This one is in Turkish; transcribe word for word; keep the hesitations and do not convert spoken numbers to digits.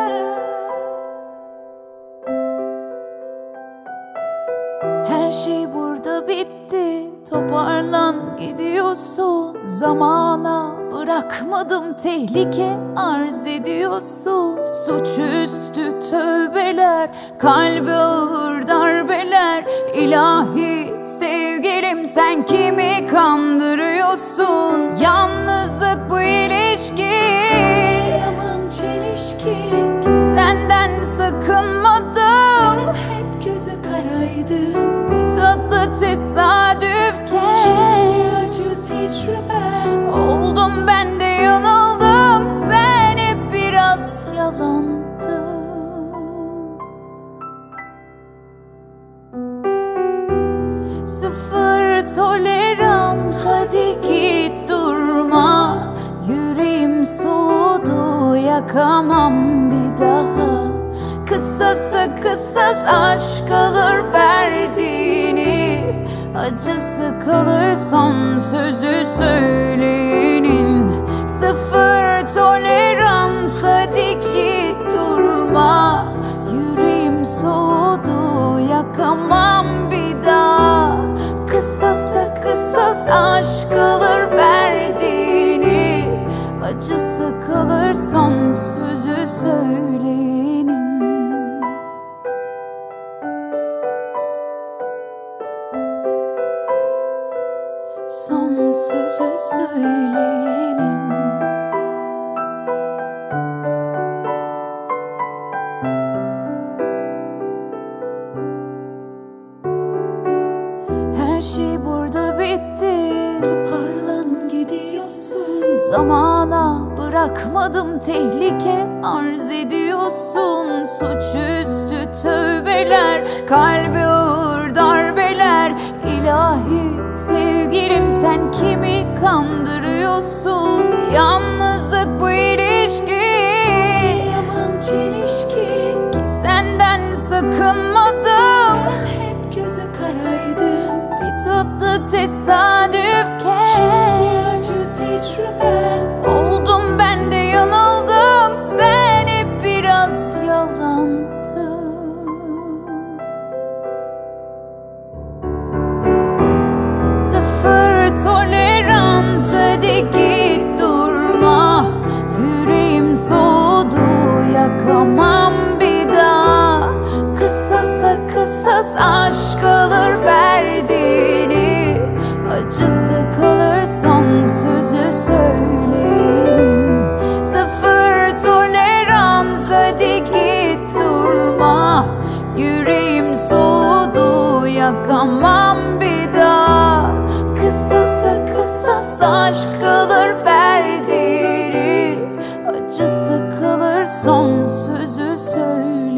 Her şey burada bitti, toparlan gidiyorsun. Zamana bırakmadım, tehlike arz ediyorsun. Suçüstü tövbeler, kalbe ağır darbeler. İlahi sevgilim, sen kimi kandırıyorsun? Yalnızlık bu ilişki, Yaman çelişki. senden sakınmadım, Hep gözü karaydı. bir tatlı tesadüfken Şimdi acı tecrübe. oldum ben de yanıldım, sen hep biraz yalandın. Sıfır tolerans, hadi git durma. Yüreğim soğudu, yakamam bir daha. Kısasa kısas aşk alır verdiğini, acısı kalır son sözü söyleyenin. Sıfır tolerans, hadi git durma. Yüreğim soğudu, yakamam bir daha. Kısasa kısas aşk alır verdiğini, acısı kalır son sözü söyleyenin. Son sözü söyleyenin. Her şey burada bitti, Parlan gidiyorsun. zamana bırakmadım, tehlike arz ediyorsun. Suçüstü tövbeler, kalbe ağır darbeler. İlahi sevgilim, sen kimi kandırıyorsun? Yalnızlık bu ilişki, Yaman çelişki. ki senden sakınmadım. Hep gözü karaydı. Bir tatlı tesadüfken Şimdi acı tecrübe. oldum ben de yanıldım, sen hep biraz yalandın. Sıfır tolerans, hadi git durma. Yüreğim soğudu, yakamam bir daha. Kısasa kısas aşk alır verdiğini, acısı kalır son sözü söyleyenin. Sıfır tolerans, hadi git durma. Yüreğim soğudu, yakamam bir daha. Kısasa kısas aşk alır verdiğini, acısı kalır son sözü söyle.